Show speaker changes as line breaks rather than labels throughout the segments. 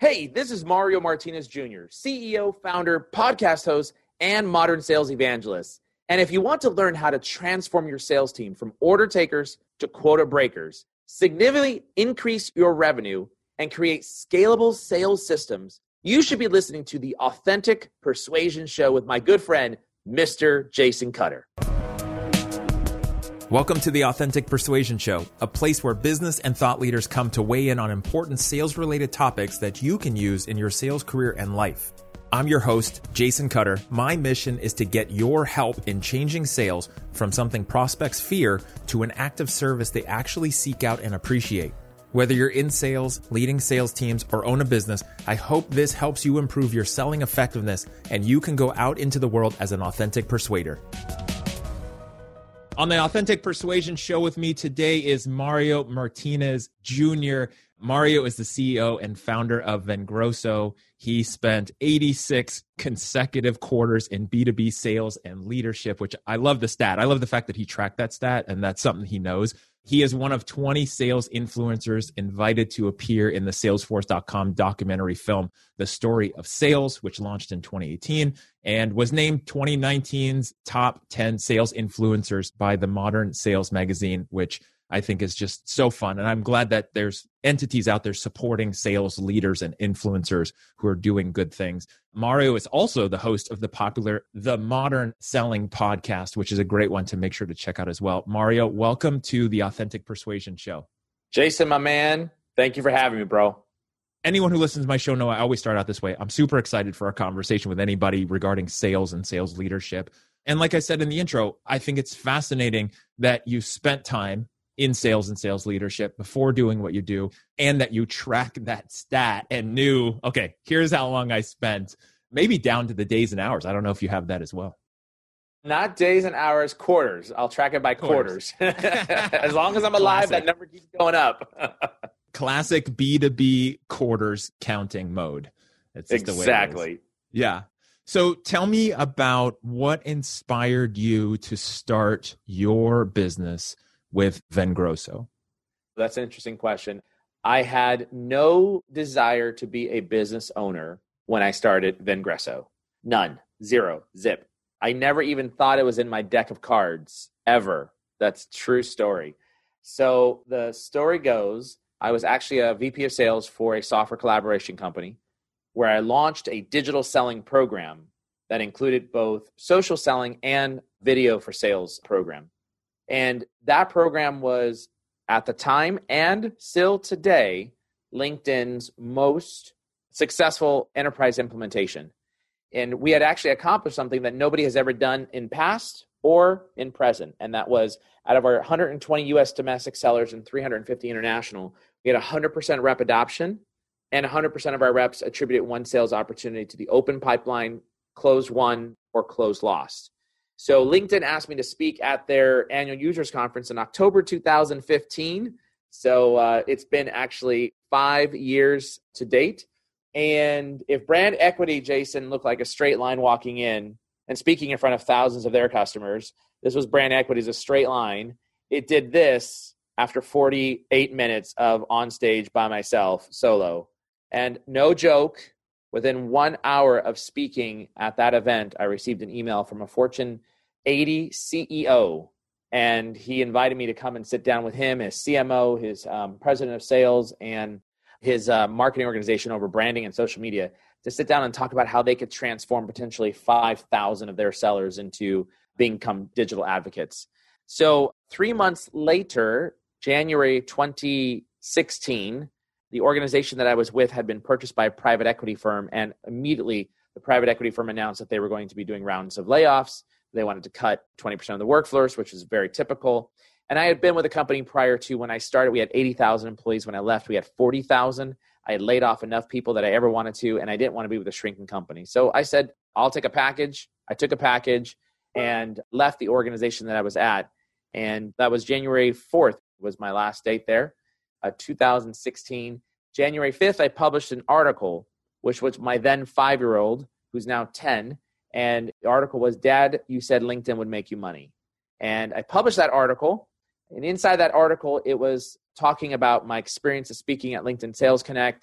Hey, this is Mario Martinez Jr., CEO, founder, podcast host, and modern sales evangelist. And if you want to learn how to transform your sales team from order takers to quota breakers, significantly increase your revenue, and create scalable sales systems, you should be listening to the Authentic Persuasion Show with my good friend, Mr. Jason Cutter.
Welcome to the Authentic Persuasion Show, a place where business and thought leaders come to weigh in on important sales-related topics that you can use in your sales career and life. I'm your host, Jason Cutter. My mission is to get your help in changing sales from something prospects fear to an active service they actually seek out and appreciate. Whether you're in sales, leading sales teams, or own a business, I hope this helps you improve your selling effectiveness and you can go out into the world as an authentic persuader. On the Authentic Persuasion Show with me today is Mario Martinez Jr. Mario is the CEO and founder of Vengroso. He spent 86 consecutive quarters in B2B sales and leadership, which I love the stat. I love the fact that he tracked that stat, and that's something he knows. He is one of 20 sales influencers invited to appear in the Salesforce.com documentary film, The Story of Sales, which launched in 2018 and was named 2019's top 10 sales influencers by the Modern Sales magazine, which I think is just so fun. And I'm glad that there's entities out there supporting sales leaders and influencers who are doing good things. Mario is also the host of the popular The Modern Selling podcast, which is a great one to make sure to check out as well. Mario, welcome to the Authentic Persuasion Show.
Jason, my man, thank you for having me, bro.
Anyone who listens to my show know I always start out this way. I'm super excited for a conversation with anybody regarding sales and sales leadership. And like I said in the intro, I think it's fascinating that you spent time in sales and sales leadership before doing what you do, and that you track that stat and knew, okay, here's how long I spent, maybe down to the days and hours. I don't know if you have that as well.
Not days and hours, quarters. I'll track it by quarters. As long as I'm alive, that number keeps going up.
Classic B2B quarters counting mode. That's just the way it is. Yeah. So tell me about what inspired you to start your business with Vengroso.
That's an interesting question. I had no desire to be a business owner when I started Vengroso. None. Zero. Zip. I never even thought it was in my deck of cards, ever. That's a true story. So the story goes, I was actually a VP of sales for a software collaboration company where I launched a digital selling program that included both social selling and video for sales program. And that program was, at the time and still today, LinkedIn's most successful enterprise implementation. And we had actually accomplished something that nobody has ever done in past or in present. And that was, out of our 120 US domestic sellers and 350 international, we had 100% rep adoption, and 100% of our reps attributed one sales opportunity to the open pipeline, closed won, or closed lost. So LinkedIn asked me to speak at their annual users conference in October 2015. So it's been actually 5 years to date. And if brand equity, Jason, looked like a straight line walking in and speaking in front of thousands of their customers, this was brand equity as a straight line. It did this after 48 minutes of on stage by myself, solo. And no joke, within 1 hour of speaking at that event, I received an email from a Fortune 80 CEO, and he invited me to come and sit down with him, his CMO, his president of sales, and his marketing organization over branding and social media, to sit down and talk about how they could transform potentially 5,000 of their sellers into become digital advocates. So 3 months later, January 2016, the organization that I was with had been purchased by a private equity firm, and immediately the private equity firm announced that they were going to be doing rounds of layoffs. They wanted to cut 20% of the workforce, which is very typical. And I had been with the company prior to when I started. We had 80,000 employees. When I left, we had 40,000. I had laid off enough people that I ever wanted to, and I didn't want to be with a shrinking company. So I said, I'll take a package. I took a package and left the organization that I was at. And that was January 4th was my last date there, 2016. January 5th, I published an article, which was my then 5-year-old, who's now 10. And the article was, Dad, you said LinkedIn would make you money. And I published that article. And inside that article, it was talking about my experience of speaking at LinkedIn Sales Connect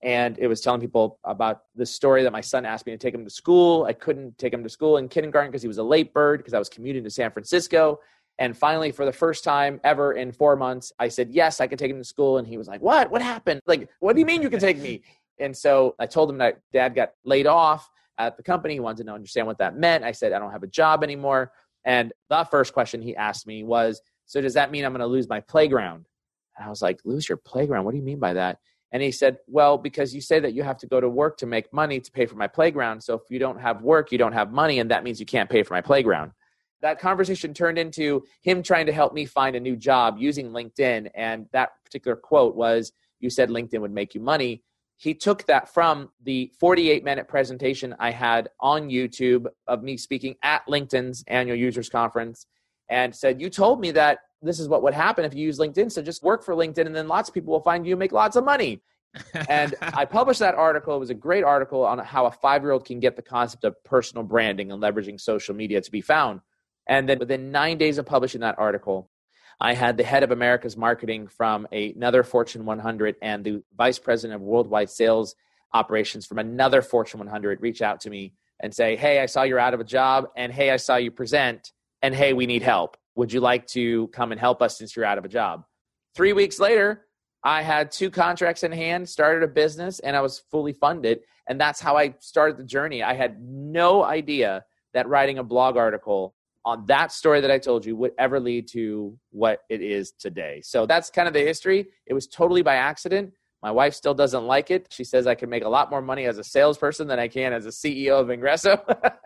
And it was telling people about the story that my son asked me to take him to school. I couldn't take him to school in kindergarten because he was a late bird because I was commuting to San Francisco. And finally, for the first time ever in 4 months, I said, yes, I can take him to school. And he was like, what? What happened? Like, what do you mean you can take me? And so I told him that Dad got laid off at the company. He wanted to understand what that meant. I said, I don't have a job anymore. And the first question he asked me was, so does that mean I'm going to lose my playground? And I was like, lose your playground? What do you mean by that? And he said, well, because you say that you have to go to work to make money to pay for my playground. So if you don't have work, you don't have money, and that means you can't pay for my playground. That conversation turned into him trying to help me find a new job using LinkedIn. And that particular quote was, you said LinkedIn would make you money. He took that from the 48-minute presentation I had on YouTube of me speaking at LinkedIn's annual users conference and said, you told me that this is what would happen if you use LinkedIn. So just work for LinkedIn and then lots of people will find you and make lots of money. And I published that article. It was a great article on how a 5-year-old can get the concept of personal branding and leveraging social media to be found. And then within 9 days of publishing that article, I had the head of America's marketing from another Fortune 100 and the vice president of worldwide sales operations from another Fortune 100 reach out to me and say, hey, I saw you're out of a job, and hey, I saw you present, and hey, we need help. Would you like to come and help us since you're out of a job? 3 weeks later, I had 2 contracts in hand, started a business, and I was fully funded. And that's how I started the journey. I had no idea that writing a blog article on that story that I told you would ever lead to what it is today. So that's kind of the history. It was totally by accident. My wife still doesn't like it. She says I can make a lot more money as a salesperson than I can as a CEO of Vengreso.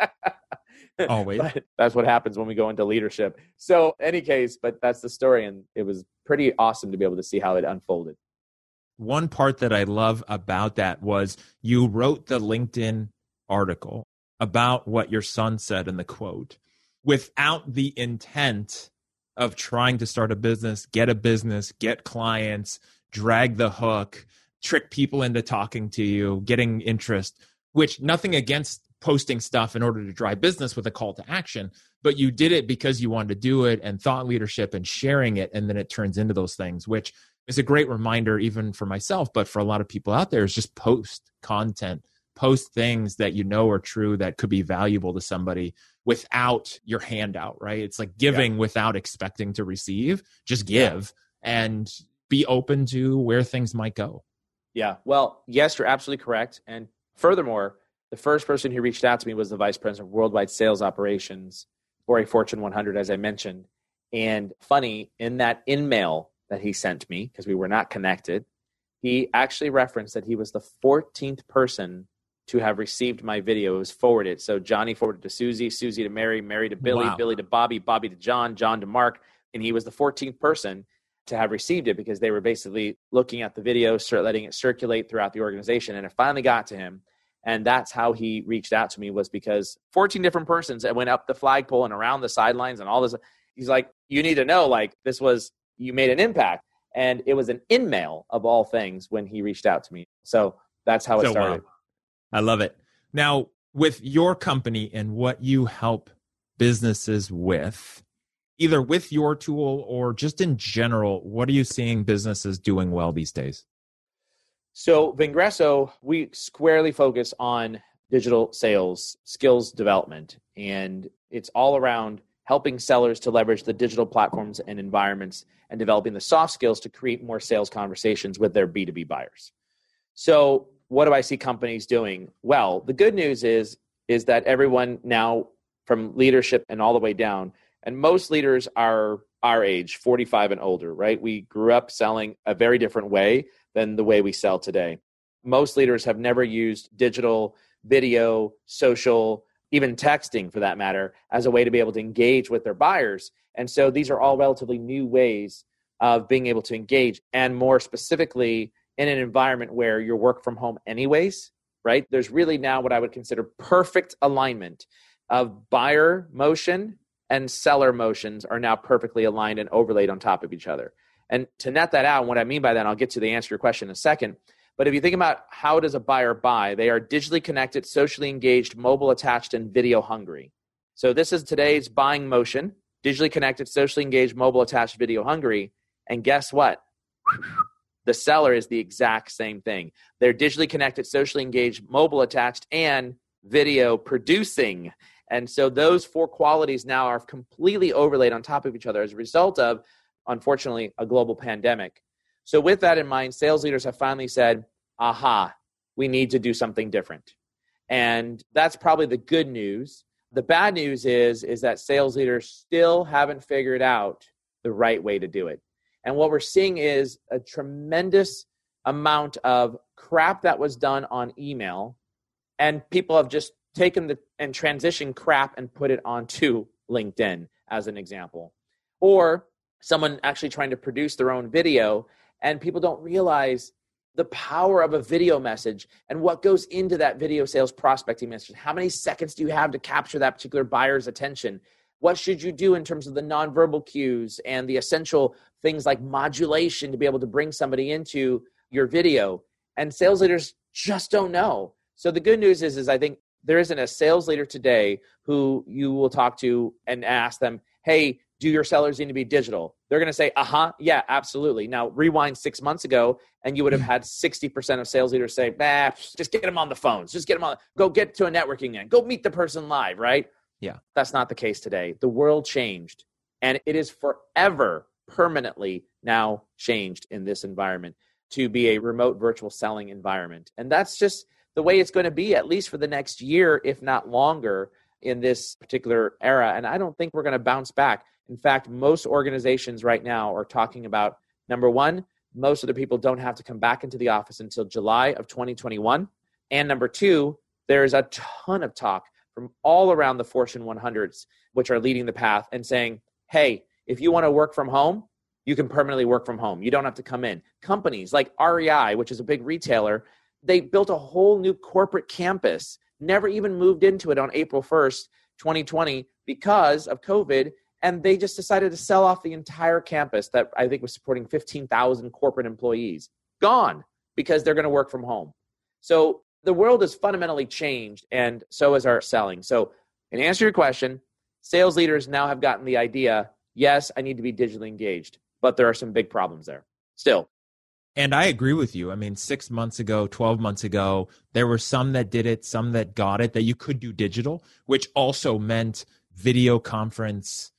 Always.
But that's what happens when we go into leadership. So any case, but that's the story. And it was pretty awesome to be able to see how it unfolded.
One part that I love about that was you wrote the LinkedIn article about what your son said in the quote without the intent of trying to start a business, get clients, drag the hook, trick people into talking to you, getting interest, which nothing against posting stuff in order to drive business with a call to action, but you did it because you wanted to do it and thought leadership and sharing it. And then it turns into those things, which is a great reminder, even for myself, but for a lot of people out there, is just post content, post things that you know are true that could be valuable to somebody without your handout, right? It's like giving without expecting to receive, just give and be open to where things might go.
Yeah. Well, yes, you're absolutely correct. And furthermore, the first person who reached out to me was the vice president of worldwide sales operations for a Fortune 100, as I mentioned. And funny, in that in-mail that he sent me, because we were not connected, he actually referenced that he was the 14th person to have received my video. It was forwarded. So Johnny forwarded to Susie, Susie to Mary, Mary to Billy, Billy to Bobby, Bobby to John, John to Mark. And he was the 14th person to have received it because they were basically looking at the video, letting it circulate throughout the organization. And it finally got to him. And that's how he reached out to me, was because 14 different persons that went up the flagpole and around the sidelines and all this. He's like, you need to know, like, you made an impact. And it was an in-mail of all things when he reached out to me. So that's how it started.
Wow. I love it. Now, with your company and what you help businesses with, either with your tool or just in general, what are you seeing businesses doing well these days?
So Vengreso, we squarely focus on digital sales, skills development, and it's all around helping sellers to leverage the digital platforms and environments and developing the soft skills to create more sales conversations with their B2B buyers. So what do I see companies doing? Well, the good news is that everyone now, from leadership and all the way down, and most leaders are our age, 45 and older, right? We grew up selling a very different way than the way we sell today. Most leaders have never used digital, video, social, even texting for that matter, as a way to be able to engage with their buyers. And so these are all relatively new ways of being able to engage, and more specifically in an environment where you work from home anyways, right? There's really now what I would consider perfect alignment of buyer motion and seller motions are now perfectly aligned and overlaid on top of each other. And to net that out, what I mean by that, I'll get to the answer to your question in a second. But if you think about how does a buyer buy, they are digitally connected, socially engaged, mobile attached, and video hungry. So this is today's buying motion, digitally connected, socially engaged, mobile attached, video hungry. And guess what? The seller is the exact same thing. They're digitally connected, socially engaged, mobile attached, and video producing. And so those four qualities now are completely overlaid on top of each other as a result of, unfortunately, a global pandemic. So with that in mind, sales leaders have finally said, aha, we need to do something different. And that's probably the good news. The bad news is that sales leaders still haven't figured out the right way to do it. And what we're seeing is a tremendous amount of crap that was done on email, and people have just taken and transitioned crap and put it onto LinkedIn as an example. Or someone actually trying to produce their own video, and people don't realize the power of a video message and what goes into that video sales prospecting message. How many seconds do you have to capture that particular buyer's attention? What should you do in terms of the nonverbal cues and the essential things like modulation to be able to bring somebody into your video? And sales leaders just don't know. So the good news is I think there isn't a sales leader today who you will talk to and ask them, hey, do your sellers need to be digital? They're going to say, yeah, absolutely. Now, rewind 6 months ago, and you would have had 60% of sales leaders say, just get them on the phones. Just get them on. Go get to a networking event. Go meet the person live, right?
Yeah.
That's not the case today. The world changed, and it is forever, permanently now changed in this environment to be a remote virtual selling environment. And that's just the way it's going to be, at least for the next year, if not longer, in this particular era. And I don't think we're going to bounce back. In fact, most organizations right now are talking about, number one, most of the people don't have to come back into the office until July of 2021. And number two, there's a ton of talk from all around the Fortune 100s, which are leading the path and saying, hey, if you want to work from home, you can permanently work from home. You don't have to come in. Companies like REI, which is a big retailer, they built a whole new corporate campus, never even moved into it on April 1st, 2020 because of COVID. And they just decided to sell off the entire campus that I think was supporting 15,000 corporate employees. Gone, because they're going to work from home. So the world has fundamentally changed, and so is our selling. So in answer to your question, sales leaders now have gotten the idea, yes, I need to be digitally engaged, but there are some big problems there still.
And I agree with you. I mean, 6 months ago, 12 months ago, there were some that did it, some that got it, that you could do digital, which also meant video conference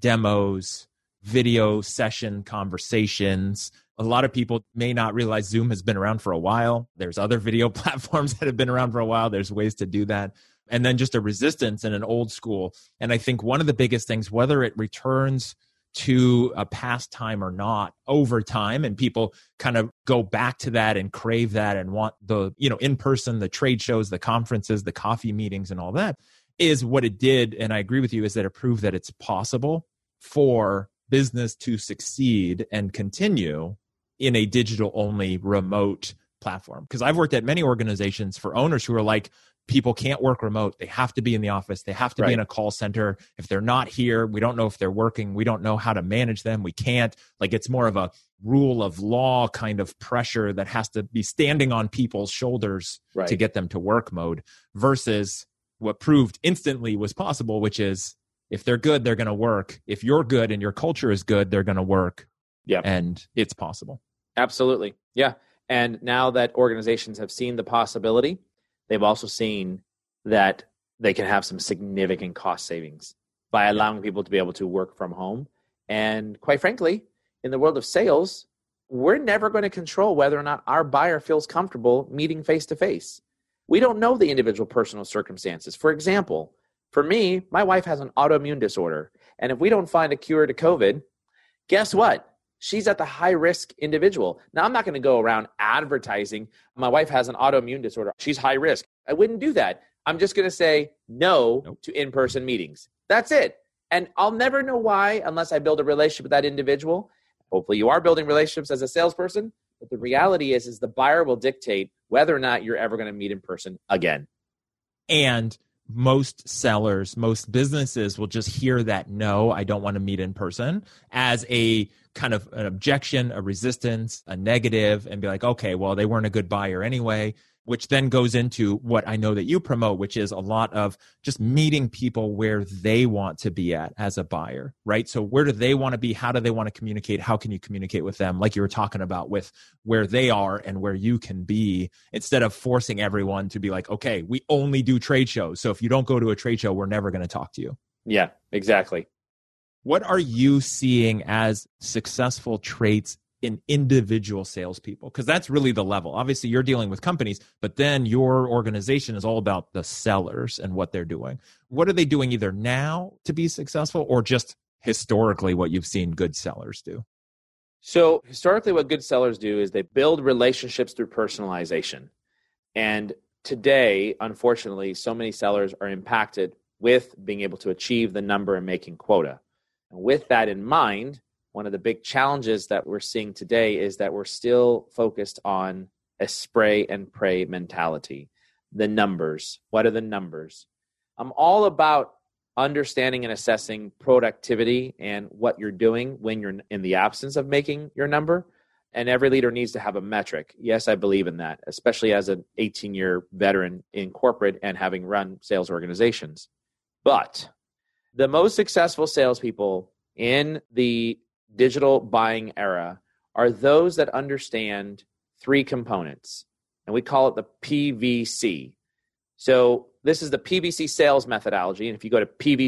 demos, video session conversations. A lot of people may not realize Zoom has been around for a while. There's other video platforms that have been around for a while. There's ways to do that. And then just a resistance and an old school. And I think one of the biggest things, whether it returns to a pastime or not over time, and people kind of go back to that and crave that and want the, in person, the trade shows, the conferences, the coffee meetings and all that, is what it did. And I agree with you, is that it proved that it's possible for business to succeed and continue in a digital only remote platform. Because I've worked at many organizations for owners who are like, people can't work remote. They have to be in the office. They have to be in a call center. If they're not here, we don't know if they're working. We don't know how to manage them. We can't. Like, it's more of a rule of law kind of pressure that has to be standing on people's shoulders to get them to work mode, versus what proved instantly was possible, which is if they're good, they're going to work. If you're good and your culture is good, they're going to work. Yeah. And it's possible.
Absolutely. Yeah. And now that organizations have seen the possibility, they've also seen that they can have some significant cost savings by allowing people to be able to work from home. And quite frankly, in the world of sales, we're never going to control whether or not our buyer feels comfortable meeting face-to-face. We don't know the individual personal circumstances. For example, for me, my wife has an autoimmune disorder. And if we don't find a cure to COVID, guess what? She's at the high-risk individual. Now, I'm not going to go around advertising, my wife has an autoimmune disorder, she's high risk. I wouldn't do that. I'm just going to say no to in-person meetings. That's it. And I'll never know why unless I build a relationship with that individual. Hopefully you are building relationships as a salesperson. But the reality is the buyer will dictate whether or not you're ever going to meet in person again.
And most sellers, most businesses will just hear that, no, I don't want to meet in person, as a kind of an objection, a resistance, a negative, and be like, okay, well, they weren't a good buyer anyway. which then goes into what I know that you promote, which is a lot of just meeting people where they want to be at as a buyer, right? So where do they want to be? How do they want to communicate? How can you communicate with them? Like you were talking about with where they are and where you can be, instead of forcing everyone to be like, okay, we only do trade shows. So if you don't go to a trade show, we're never going to talk to you.
Yeah, exactly.
What are you seeing as successful traits in individual salespeople? Because that's really the level. Obviously, you're dealing with companies, but then your organization is all about the sellers and what they're doing. What are they doing either now to be successful or just historically what you've seen good sellers do?
So historically, what good sellers do is they build relationships through personalization. And today, unfortunately, so many sellers are impacted with being able to achieve the number and making quota. And with that in mind, one of the big challenges that we're seeing today is that we're still focused on a spray and pray mentality. The numbers. What are the numbers? I'm all about understanding and assessing productivity and what you're doing when you're in the absence of making your number. And every leader needs to have a metric. Yes, I believe in that, especially as an 18-year veteran in corporate and having run sales organizations. But the most successful salespeople in the digital buying era are those that understand three components, and we call it the PVC. So this is the PVC sales methodology, and if you go to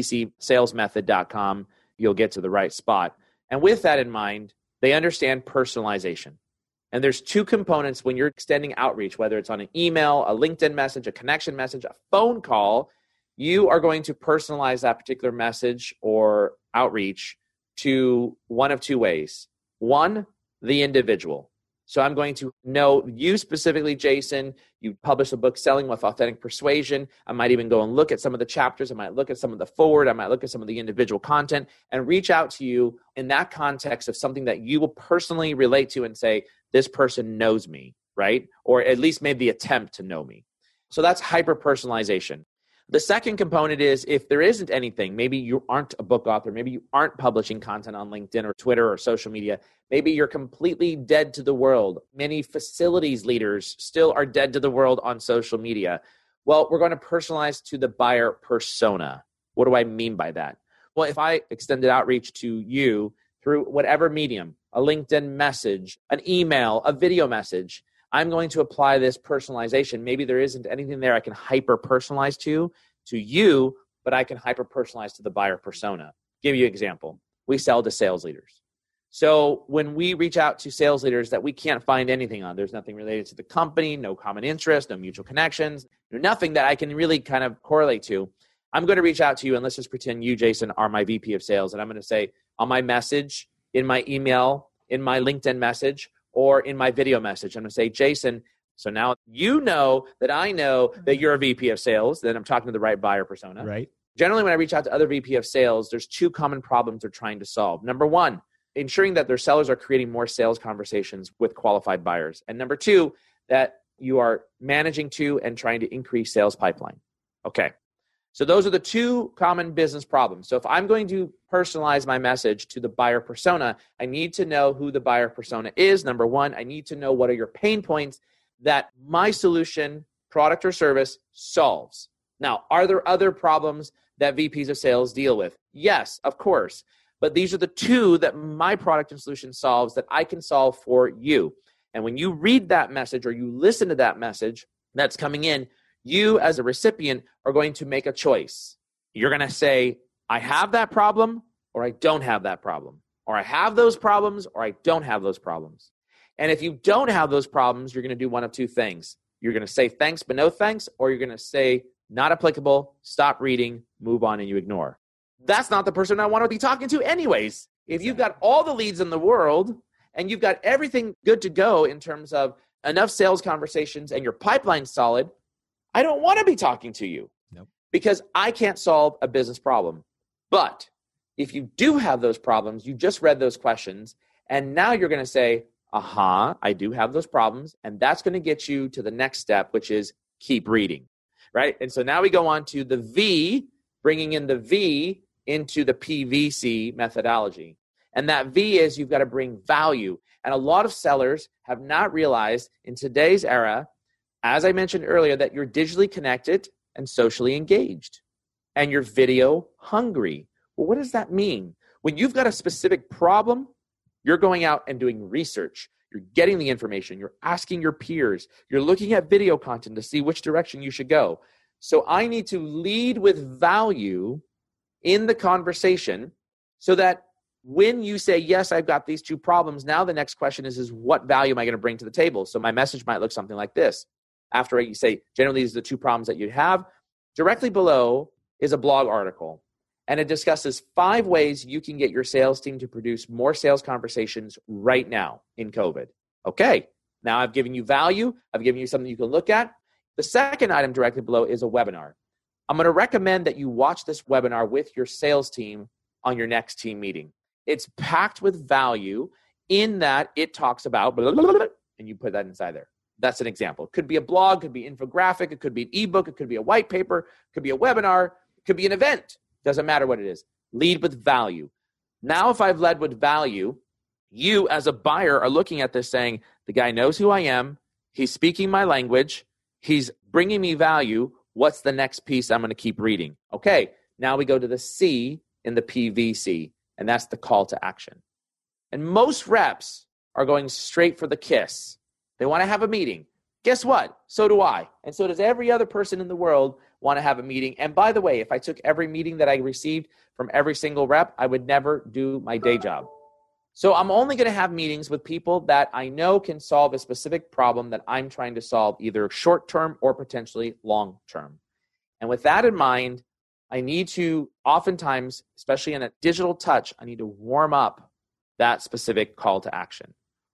pvcsalesmethod.com, you'll get to the right spot. And with that in mind, they understand personalization. And there's two components when you're extending outreach, whether it's on an email, a LinkedIn message, a connection message, a phone call, you are going to personalize that particular message or outreach to one of two ways. One, the individual. So I'm going to know you specifically, Jason. You publish a book, Selling with Authentic Persuasion. I might even go and look at some of the chapters. I might look at some of the forward. I might look at some of the individual content and reach out to you in that context of something that you will personally relate to and say, this person knows me, right? Or at least made the attempt to know me. So that's hyper-personalization. The second component is if there isn't anything, maybe you aren't a book author, maybe you aren't publishing content on LinkedIn or Twitter or social media, maybe you're completely dead to the world. Many facilities leaders still are dead to the world on social media. Well, we're going to personalize to the buyer persona. What do I mean by that? Well, if I extended outreach to you through whatever medium, a LinkedIn message, an email, a video message, I'm going to apply this personalization. Maybe there isn't anything there I can hyper-personalize to you, but I can hyper-personalize to the buyer persona. Give you an example. We sell to sales leaders. So when we reach out to sales leaders that we can't find anything on, there's nothing related to the company, no common interest, no mutual connections, nothing that I can really kind of correlate to, I'm going to reach out to you, and let's just pretend you, Jason, are my VP of sales, and I'm going to say on my message, in my email, in my LinkedIn message, or in my video message, I'm going to say, Jason, so now you know that I know that you're a VP of sales, then I'm talking to the right buyer persona.
Right.
Generally, when I reach out to other VP of sales, there's two common problems they're trying to solve. Number one, ensuring that their sellers are creating more sales conversations with qualified buyers. And number two, that you are managing to and trying to increase sales pipeline. Okay. So those are the two common business problems. So if I'm going to personalize my message to the buyer persona, I need to know who the buyer persona is. Number one, I need to know what are your pain points that my solution, product or service, solves. Now, are there other problems that VPs of sales deal with? Yes, of course. But these are the two that my product and solution solves that I can solve for you. And when you read that message or you listen to that message that's coming in, you as a recipient are going to make a choice. You're going to say, I have that problem or I don't have that problem. Or I have those problems or I don't have those problems. And if you don't have those problems, you're going to do one of two things. You're going to say thanks but no thanks, or you're going to say not applicable, stop reading, move on, and you ignore. That's not the person I want to be talking to anyways. If you've got all the leads in the world and you've got everything good to go in terms of enough sales conversations and your pipeline's solid, I don't want to be talking to you.
Nope.
Because I can't solve a business problem. But if you do have those problems, you just read those questions, and now you're going to say, I do have those problems, and that's going to get you to the next step, which is keep reading, right? And so now we go on to the V, bringing in the V into the PVC methodology. And that V is you've got to bring value. And a lot of sellers have not realized in today's era, as I mentioned earlier, that you're digitally connected and socially engaged, and you're video hungry. Well, what does that mean? When you've got a specific problem, you're going out and doing research. You're getting the information. You're asking your peers. You're looking at video content to see which direction you should go. So I need to lead with value in the conversation so that when you say, yes, I've got these two problems, now the next question is what value am I going to bring to the table? So my message might look something like this. After you say, generally, these are the two problems that you have, directly below is a blog article. And it discusses 5 ways you can get your sales team to produce more sales conversations right now in COVID. Okay, now I've given you value. I've given you something you can look at. The second item directly below is a webinar. I'm going to recommend that you watch this webinar with your sales team on your next team meeting. It's packed with value in that it talks about blah, blah, blah, blah, and you put that inside there. That's an example. It could be a blog, it could be infographic, it could be an ebook, it could be a white paper, it could be a webinar, it could be an event. Doesn't matter what it is. Lead with value. Now, if I've led with value, you as a buyer are looking at this saying, the guy knows who I am. He's speaking my language. He's bringing me value. What's the next piece I'm going to keep reading? Okay, now we go to the C in the PVC, and that's the call to action. And most reps are going straight for the KISS. They want to have a meeting. Guess what? So do I. And so does every other person in the world want to have a meeting. And by the way, if I took every meeting that I received from every single rep, I would never do my day job. So I'm only going to have meetings with people that I know can solve a specific problem that I'm trying to solve, either short-term or potentially long-term. And with that in mind, I need to oftentimes, especially in a digital touch, I need to warm up that specific call to action.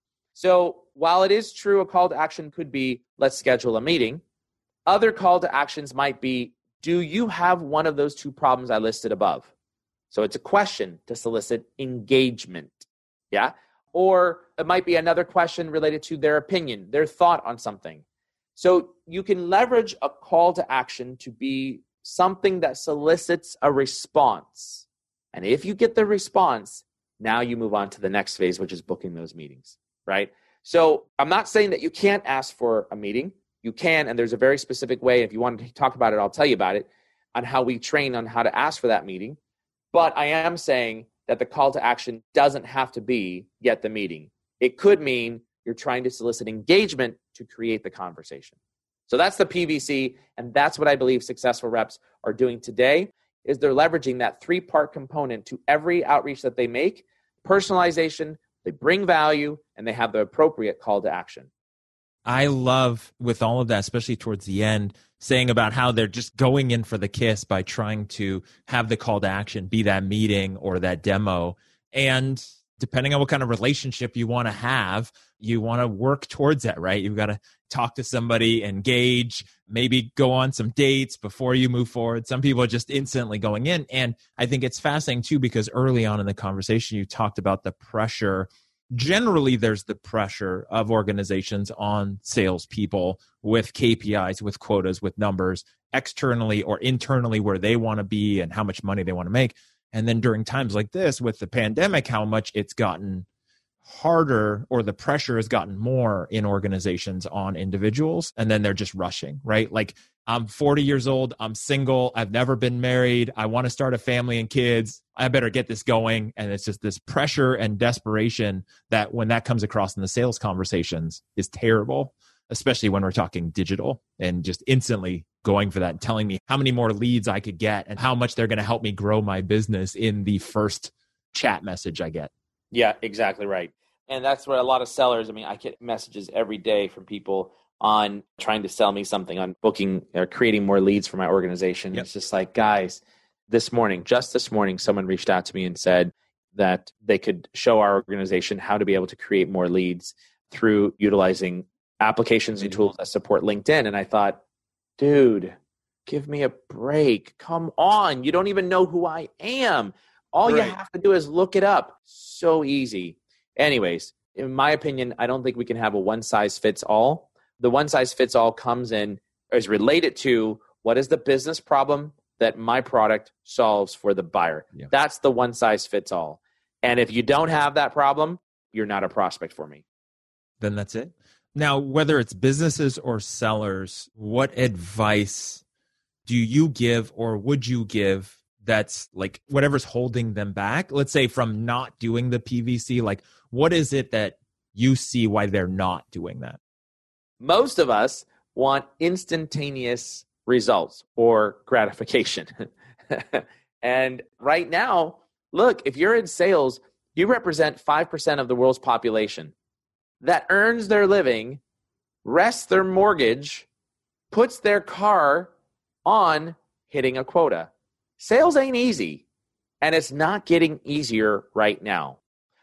So while it is true a call to action could be, let's schedule a meeting, other call to actions might be, do you have one of those two problems I listed above? So it's a question to solicit engagement. Yeah. Or it might be another question related to their opinion, their thought on something. So you can leverage a call to action to be something that solicits a response. And if you get the response, now you move on to the next phase, which is booking those meetings, right? So I'm not saying that you can't ask for a meeting. You can, and there's a very specific way. If you want to talk about it, I'll tell you about it, on how we train on how to ask for that meeting. But I am saying that the call to action doesn't have to be get the meeting. It could mean you're trying to solicit engagement to create the conversation. So that's the PVC, and that's what I believe successful reps are doing today, is they're leveraging that 3-part component to every outreach that they make, personalization, they bring value, and they have the appropriate call to action.
I love with all of that, especially towards the end, saying about how they're just going in for the KISS by trying to have the call to action be that meeting or that demo. And depending on what kind of relationship you want to have, you want to work towards that, right? You've got to talk to somebody, engage, maybe go on some dates before you move forward. Some people are just instantly going in. And I think it's fascinating too, because early on in the conversation, you talked about the pressure. Generally, there's the pressure of organizations on salespeople with KPIs, with quotas, with numbers, externally or internally where they want to be and how much money they want to make. And then during times like this with the pandemic, how much it's gotten harder, or the pressure has gotten more in organizations on individuals. And then they're just rushing, right? Like, I'm 40 years old. I'm single. I've never been married. I want to start a family and kids. I better get this going. And it's just this pressure and desperation that when that comes across in the sales conversations is terrible, especially when we're talking digital and just instantly going for that and telling me how many more leads I could get and how much they're going to help me grow my business in the first chat message I get.
Yeah, exactly right. And that's what a lot of sellers, I mean, I get messages every day from people on trying to sell me something, on booking or creating more leads for my organization. Yep. It's just like, guys, just this morning, someone reached out to me and said that they could show our organization how to be able to create more leads through utilizing applications and tools that support LinkedIn. And I thought, dude, give me a break. Come on. You don't even know who I am. All right. You have to do is look it up. So easy. Anyways, in my opinion, I don't think we can have a one-size-fits-all. The one-size-fits-all is related to what is the business problem that my product solves for the buyer. Yeah. That's the one-size-fits-all. And if you don't have that problem, you're not a prospect for me.
Then that's it. Now, whether it's businesses or sellers, what advice do you give or would you give that's like whatever's holding them back? Let's say from not doing the PVC, like what is it that you see why they're not doing that?
Most of us want instantaneous results or gratification. And right now, look, if you're in sales, you represent 5% of the world's population that earns their living, rests their mortgage, puts their car on hitting a quota. Sales ain't easy, and it's not getting easier right now.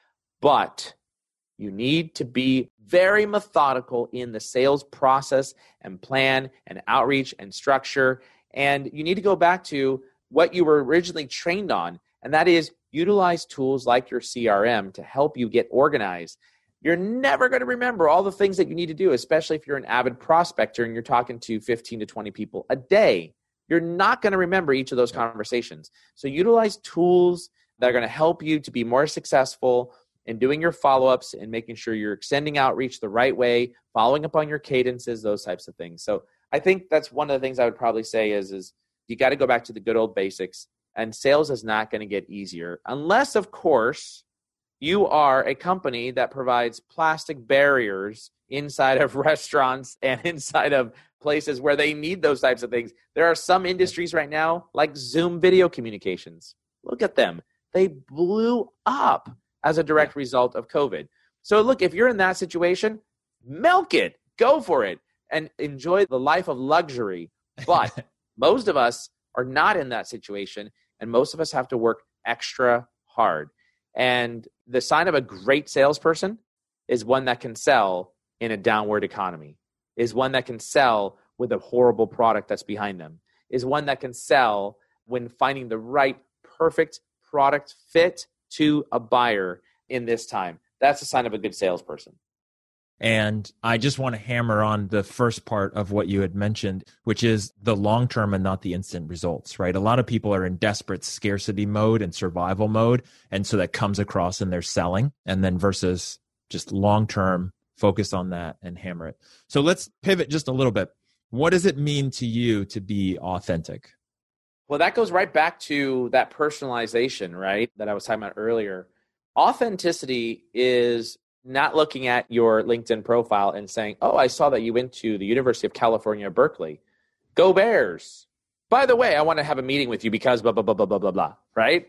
But you need to be very methodical in the sales process and plan and outreach and structure. And you need to go back to what you were originally trained on, and that is utilize tools like your CRM to help you get organized. You're never going to remember all the things that you need to do, especially if you're an avid prospector and you're talking to 15 to 20 people a day. You're not going to remember each of those conversations. So utilize tools that are going to help you to be more successful in doing your follow-ups and making sure you're extending outreach the right way, following up on your cadences, those types of things. So I think that's one of the things I would probably say is you got to go back to the good old basics, and sales is not going to get easier unless, of course, you are a company that provides plastic barriers inside of restaurants and inside of places where they need those types of things. There are some industries right now, like Zoom video communications. Look at them. They blew up as a direct result of COVID. So look, if you're in that situation, milk it, go for it, and enjoy the life of luxury. But most of us are not in that situation, and most of us have to work extra hard. And the sign of a great salesperson is one that can sell in a downward economy, is one that can sell with a horrible product that's behind them, is one that can sell when finding the right perfect product fit to a buyer in this time. That's a sign of a good salesperson.
And I just want to hammer on the first part of what you had mentioned, which is the long-term and not the instant results, right? A lot of people are in desperate scarcity mode and survival mode. And so that comes across in their selling, and then versus just long-term, focus on that and hammer it. So let's pivot just a little bit. What does it mean to you to be authentic?
Well, that goes right back to that personalization, right? That I was talking about earlier. Authenticity is not looking at your LinkedIn profile and saying, oh, I saw that you went to the University of California, Berkeley. Go Bears. By the way, I want to have a meeting with you because blah, blah, blah, blah, blah, blah, blah, right?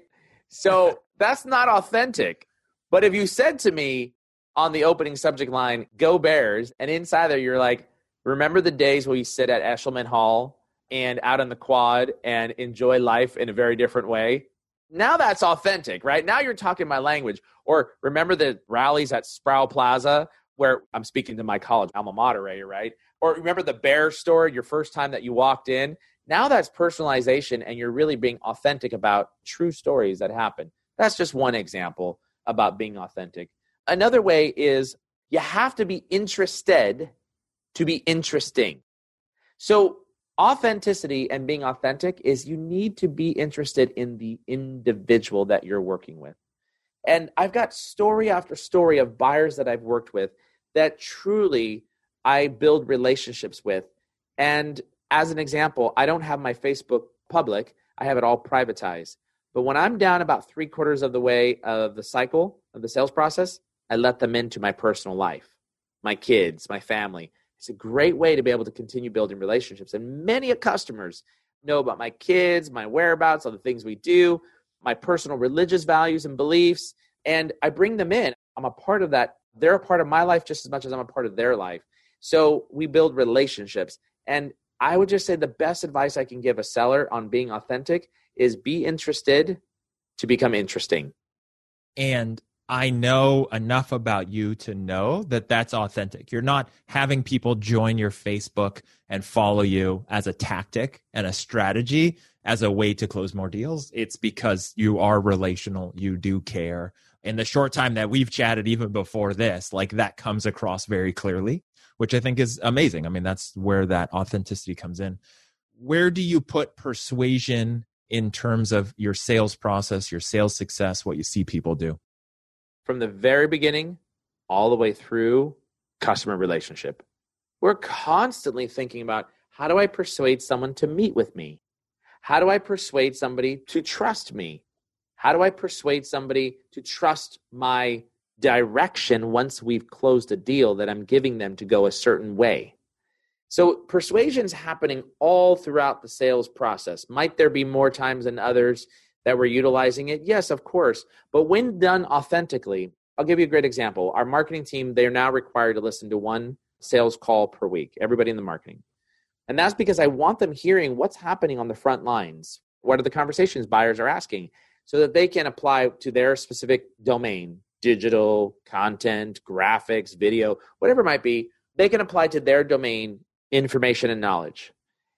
So that's not authentic. But if you said to me on the opening subject line, go Bears, and inside there you're like, remember the days where you sit at Eshelman Hall and out on the quad and enjoy life in a very different way? Now that's authentic, right? Now you're talking my language. Or remember the rallies at Sproul Plaza where I'm speaking to my college alma mater, right? Or remember the Bear store, your first time that you walked in? Now that's personalization, and you're really being authentic about true stories that happen. That's just one example about being authentic. Another way is you have to be interested to be interesting. So authenticity and being authentic is you need to be interested in the individual that you're working with. And I've got story after story of buyers that I've worked with that truly I build relationships with. And as an example, I don't have my Facebook public. I have it all privatized. But when I'm down about 3/4 of the way of the cycle of the sales process, I let them into my personal life, my kids, my family. It's a great way to be able to continue building relationships. And many customers know about my kids, my whereabouts, all the things we do, my personal religious values and beliefs, and I bring them in. I'm a part of that. They're a part of my life just as much as I'm a part of their life. So we build relationships. And I would just say the best advice I can give a seller on being authentic is be interested to become interesting.
And I know enough about you to know that that's authentic. You're not having people join your Facebook and follow you as a tactic and a strategy as a way to close more deals. It's because you are relational. You do care. In the short time that we've chatted, even before this, like that comes across very clearly, which I think is amazing. I mean, that's where that authenticity comes in. Where do you put persuasion in terms of your sales process, your sales success, what you see people do?
From the very beginning all the way through customer relationship. We're constantly thinking about, how do I persuade someone to meet with me? How do I persuade somebody to trust me? How do I persuade somebody to trust my direction once we've closed a deal that I'm giving them to go a certain way? So persuasion's happening all throughout the sales process. Might there be more times than others that we're utilizing it? Yes, of course. But when done authentically, I'll give you a great example. Our marketing team, they're now required to listen to one sales call per week, everybody in the marketing. And that's because I want them hearing what's happening on the front lines. What are the conversations buyers are asking so that they can apply to their specific domain, digital, content, graphics, video, whatever it might be. They can apply to their domain information and knowledge.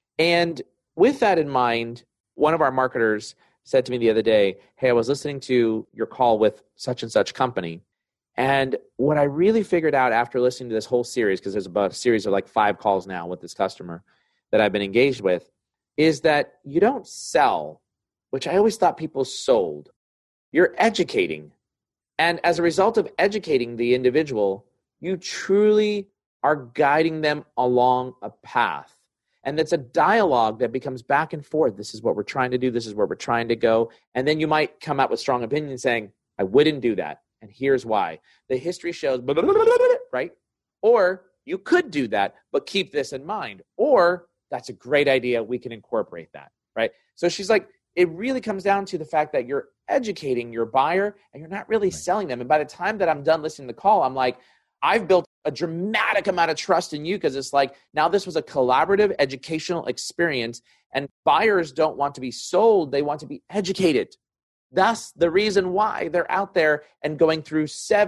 And with that in mind, one of our marketers said to me the other day, hey, I was listening to your call with such and such company. And what I really figured out after listening to this whole series, because there's about a series of like 5 calls now with this customer that I've been engaged with, is that you don't sell, which I always thought people sold. You're educating. And as a result of educating the individual, you truly are guiding them along a path. And it's a dialogue that becomes back and forth. This is what we're trying to do. This is where we're trying to go. And then you might come out with strong opinions saying, I wouldn't do that. And here's why. The history shows, right? Or you could do that, but keep this in mind. Or that's a great idea. We can incorporate that, right? So she's like, it really comes down to the fact that you're educating your buyer and you're not really selling them. And by the time that I'm done listening to the call, I'm like, I've built a dramatic amount of trust in you, because it's like, now this was a collaborative educational experience, and buyers don't want to be sold. They want to be educated. That's the reason why they're out there and going through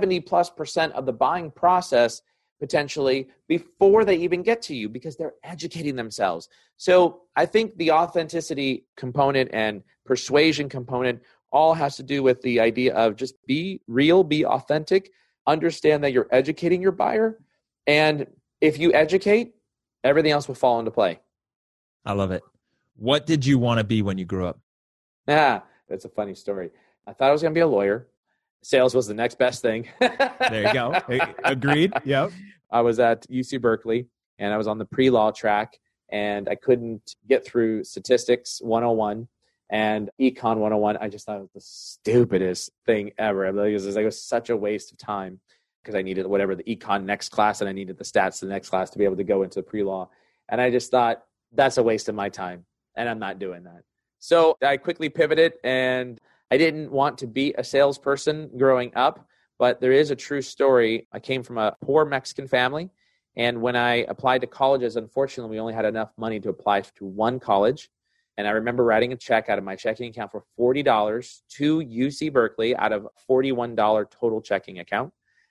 70+% of the buying process potentially before they even get to you, because they're educating themselves. So I think the authenticity component and persuasion component all has to do with the idea of just be real, be authentic, understand that you're educating your buyer. And if you educate, everything else will fall into play.
I love it. What did you want to be when you grew up?
That's a funny story. I thought I was going to be a lawyer. Sales was the next best thing.
There you go. Agreed. Yep.
I was at UC Berkeley and I was on the pre-law track, and I couldn't get through statistics 101 and econ 101. I just thought it was the stupidest thing ever. It was such a waste of time, because I needed whatever the econ next class and I needed the stats the next class to be able to go into pre-law. And I just thought, that's a waste of my time and I'm not doing that. So I quickly pivoted, and I didn't want to be a salesperson growing up, but there is a true story. I came from a poor Mexican family, and when I applied to colleges, unfortunately, we only had enough money to apply to one college. And I remember writing a check out of my checking account for $40 to UC Berkeley out of a $41 total checking account.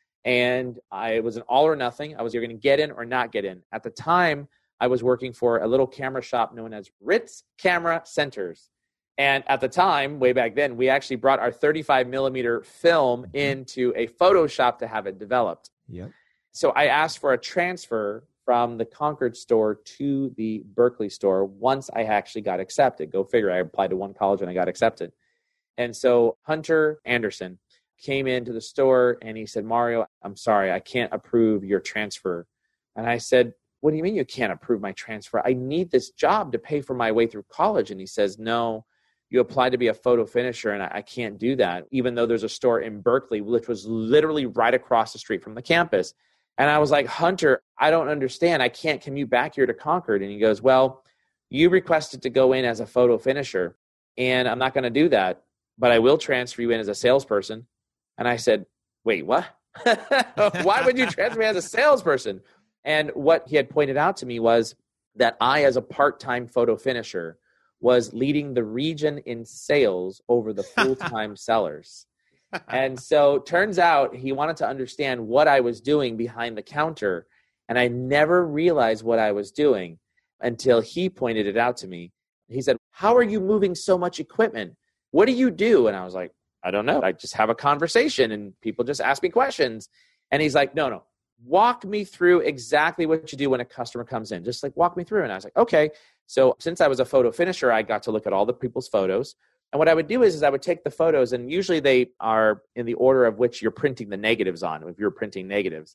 And it was an all or nothing. I was either going to get in or not get in. At the time, I was working for a little camera shop known as Ritz Camera Centers. And at the time, way back then, we actually brought our 35 millimeter film into a photo shop to have it developed.
Yep.
So I asked for a transfer from the Concord store to the Berkeley store once I actually got accepted. Go figure, I applied to one college and I got accepted. And so Hunter Anderson came into the store and he said, Mario, I'm sorry, I can't approve your transfer. And I said, what do you mean you can't approve my transfer? I need this job to pay for my way through college. And he says, no, you applied to be a photo finisher and I can't do that, even though there's a store in Berkeley, which was literally right across the street from the campus. And I was like, Hunter, I don't understand. I can't commute back here to Concord. And he goes, well, you requested to go in as a photo finisher, and I'm not going to do that, but I will transfer you in as a salesperson. And I said, wait, what? Why would you transfer me as a salesperson? And what he had pointed out to me was that I, as a part-time photo finisher, was leading the region in sales over the full-time sellers. And so turns out he wanted to understand what I was doing behind the counter. And I never realized what I was doing until he pointed it out to me. He said, how are you moving so much equipment? What do you do? And I was like, I don't know. I just have a conversation and people just ask me questions. And he's like, no, walk me through exactly what you do when a customer comes in. Just like walk me through. And I was like, okay. So since I was a photo finisher, I got to look at all the people's photos. And what I would do is I would take the photos, and usually they are in the order of which you're printing the negatives on, if you're printing negatives.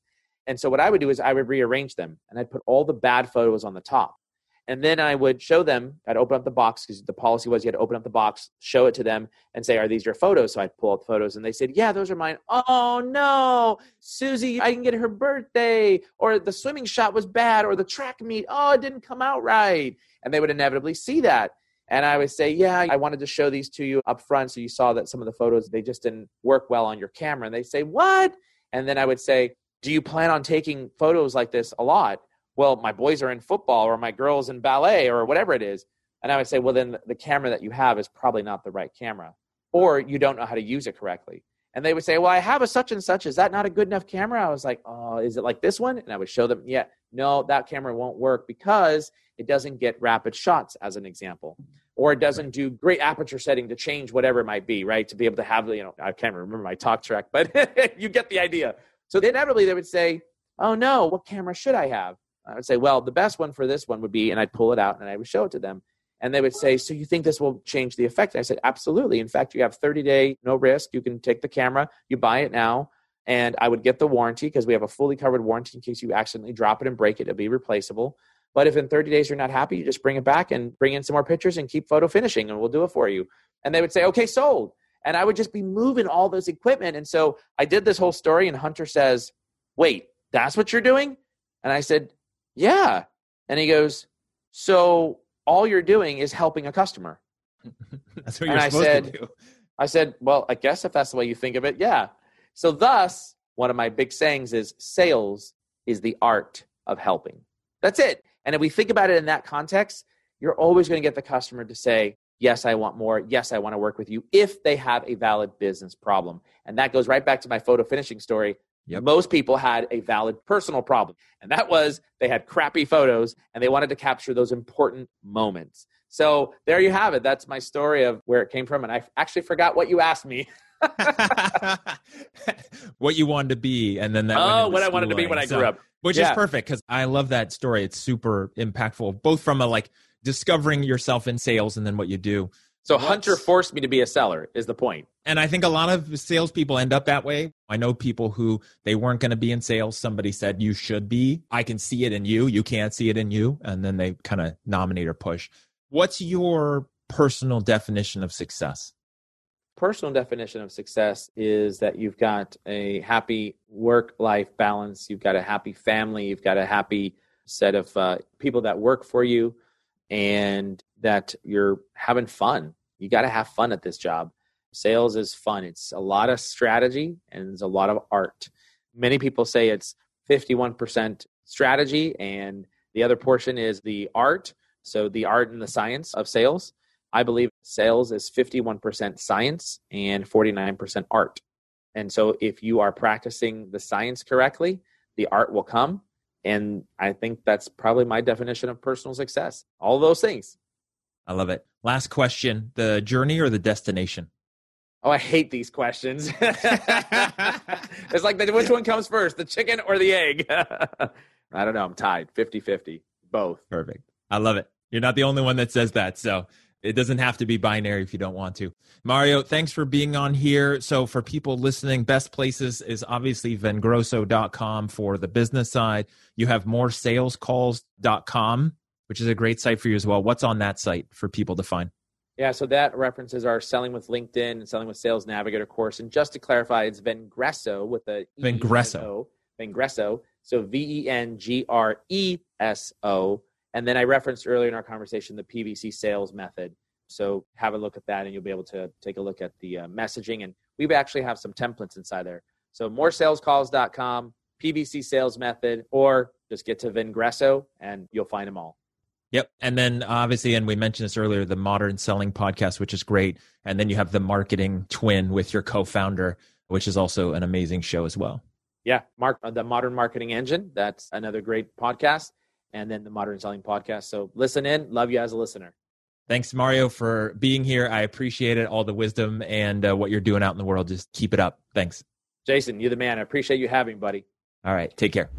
And so what I would do is I would rearrange them and I'd put all the bad photos on the top. And then I would show them, I'd open up the box because the policy was you had to open up the box, show it to them and say, are these your photos? So I'd pull out the photos and they said, yeah, those are mine. Oh no, Susie, I didn't get her birthday, or the swimming shot was bad, or the track meet, oh, it didn't come out right. And they would inevitably see that. And I would say, yeah, I wanted to show these to you up front. So you saw that some of the photos, they just didn't work well on your camera. And they say, what? And then I would say, do you plan on taking photos like this a lot? Well, my boys are in football or my girl's in ballet or whatever it is. And I would say, well, then the camera that you have is probably not the right camera, or you don't know how to use it correctly. And they would say, well, I have a such and such. Is that not a good enough camera? I was like, oh, is it like this one? And I would show them, yeah, no, that camera won't work because it doesn't get rapid shots, as an example, or it doesn't do great aperture setting to change whatever it might be, right? To be able to have, I can't remember my talk track, but you get the idea. So inevitably they would say, oh no, what camera should I have? I would say, well, the best one for this one would be, and I'd pull it out and I would show it to them. And they would say, so you think this will change the effect? And I said, absolutely. In fact, you have 30-day, no risk. You can take the camera, you buy it now, and I would get the warranty because we have a fully covered warranty in case you accidentally drop it and break it. It'll be replaceable. But if in 30 days you're not happy, you just bring it back and bring in some more pictures and keep photo finishing and we'll do it for you. And they would say, okay, sold. And I would just be moving all this equipment. And so I did this whole story and Hunter says, wait, that's what you're doing? And I said, yeah. And he goes, so all you're doing is helping a customer.
That's what you're supposed to do.
I said, well, I guess if that's the way you think of it, yeah. So thus, one of my big sayings is sales is the art of helping. That's it. And if we think about it in that context, you're always going to get the customer to say, yes, I want more. Yes, I want to work with you if they have a valid business problem. And that goes right back to my photo finishing story. Yep. Most people had a valid personal problem. And that was they had crappy photos and they wanted to capture those important moments. So there you have it. That's my story of where it came from. And I actually forgot what you asked me.
What you wanted to be. And then that
what I wanted to be when I grew up.
Which is perfect because I love that story. It's super impactful, both from a discovering yourself in sales and then what you do.
So Hunter forced me to be a seller is the point.
And I think a lot of salespeople end up that way. I know people who they weren't going to be in sales. Somebody said, you should be. I can see it in you. You can't see it in you. And then they kind of nominate or push. What's your personal definition of success?
Personal definition of success is that you've got a happy work-life balance. You've got a happy family. You've got a happy set of people that work for you and that you're having fun. You got to have fun at this job. Sales is fun. It's a lot of strategy and it's a lot of art. Many people say it's 51% strategy and the other portion is the art. So the art and the science of sales. I believe sales is 51% science and 49% art. And so if you are practicing the science correctly, the art will come. And I think that's probably my definition of personal success. All those things.
I love it. Last question, the journey or the destination?
Oh, I hate these questions. It's like, which one comes first, the chicken or the egg? I don't know. I'm tied, 50-50, both.
Perfect. I love it. You're not the only one that says that. So it doesn't have to be binary if you don't want to. Mario, thanks for being on here. So for people listening, best places is obviously vengroso.com for the business side. You have moresalescalls.com, which is a great site for you as well. What's on that site for people to find?
Yeah, so that references our Selling with LinkedIn and Selling with Sales Navigator course. And just to clarify, it's Vengreso with a
Vengreso.
Vengreso. So Vengreso. And then I referenced earlier in our conversation the PVC sales method. So have a look at that and you'll be able to take a look at the messaging. And we actually have some templates inside there. So moresalescalls.com, PVC sales method, or just get to Vengreso and you'll find them all.
Yep. And then obviously, and we mentioned this earlier, the Modern Selling Podcast, which is great. And then you have the Marketing Twin with your co-founder, which is also an amazing show as well.
Yeah. The Modern Marketing Engine. That's another great podcast. And then the Modern Selling Podcast. So listen in. Love you as a listener.
Thanks, Mario, for being here. I appreciate it. All the wisdom and what you're doing out in the world. Just keep it up. Thanks.
Jason, you're the man. I appreciate you having me, buddy.
All right. Take care.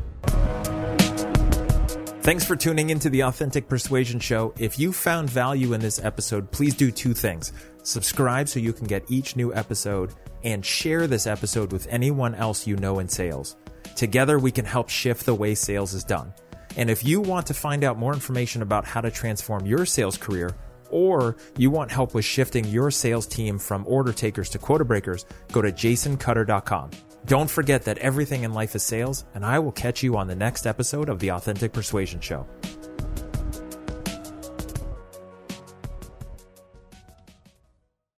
Thanks for tuning into the Authentic Persuasion Show. If you found value in this episode, please do two things. Subscribe so you can get each new episode and share this episode with anyone else you know in sales. Together, we can help shift the way sales is done. And if you want to find out more information about how to transform your sales career, or you want help with shifting your sales team from order takers to quota breakers, go to jasoncutter.com. Don't forget that everything in life is sales, and I will catch you on the next episode of The Authentic Persuasion Show.